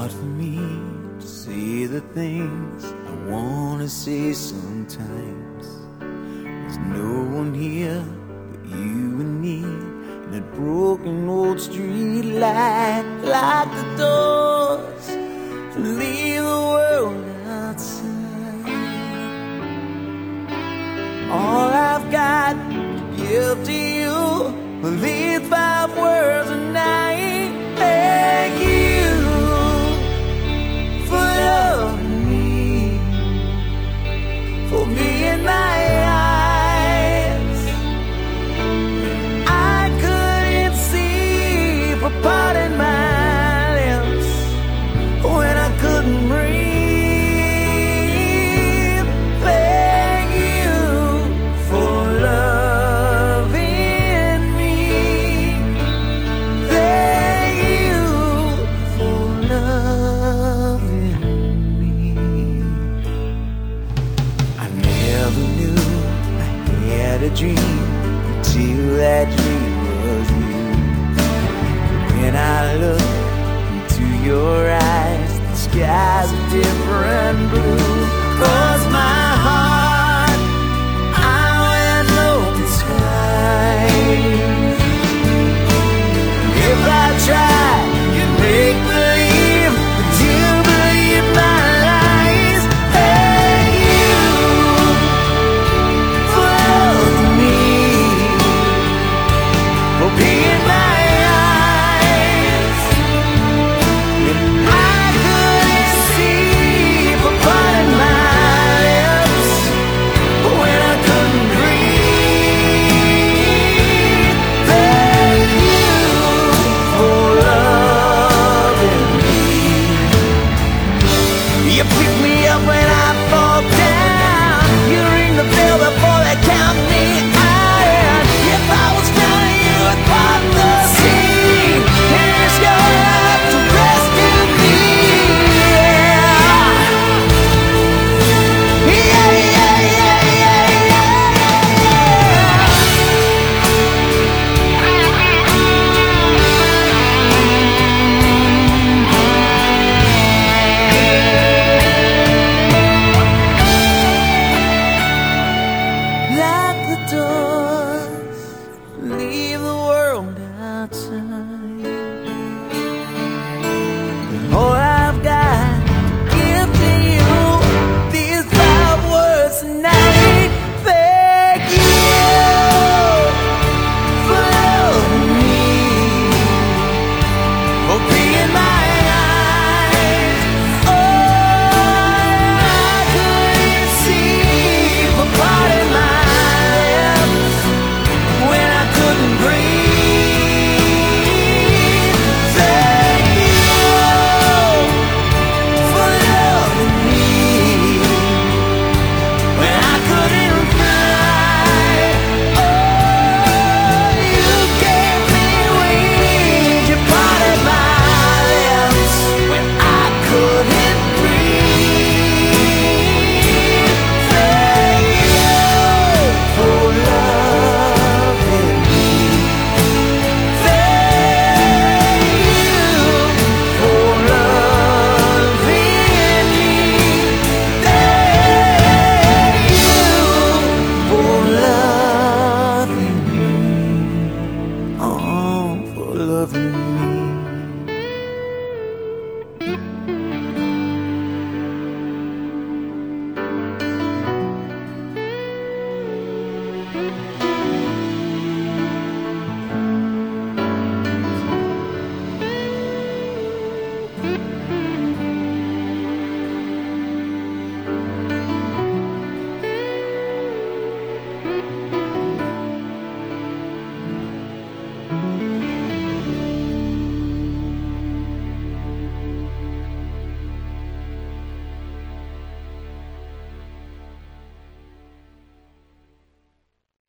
hard for me to say the things I wanna say sometimes. There's no one here but you and me, and that broken old street light, lock the doors to leave the world outside. All I've got to give to you are these 5 words a night. Thank you for loving me, for being my eyes. I couldn't see, for parting my lips when I couldn't breathe. Thank you for loving me. Thank you for loving me. I never knew I had a dream until that dream was you. When I look into your eyes, the sky's a different blue.